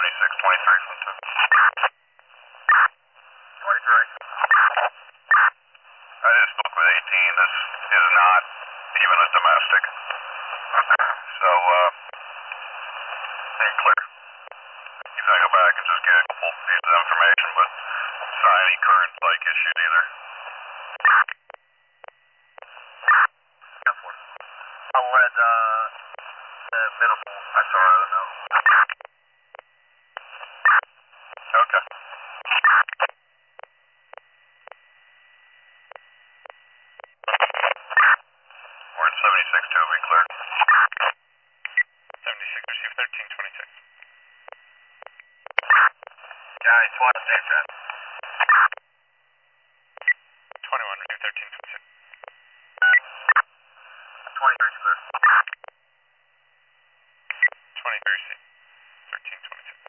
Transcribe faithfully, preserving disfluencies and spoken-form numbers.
seventy-six twenty-three from two. twenty-three. I just spoke with eighteen. This is not even a domestic. So, uh, pretty clear. You can go back and just get a couple pieces of information, but it's not any current like issued either. I wanted uh, the middle school. I saw it, I don't know. Okay. We're in seventy-six two, be clear. seventy-six, receive thirteen twenty-six. Johnny, SWAT, same time. twenty-one, receive thirteen twenty-six. twenty-three, clear. twenty-three, receive thirteen twenty-six.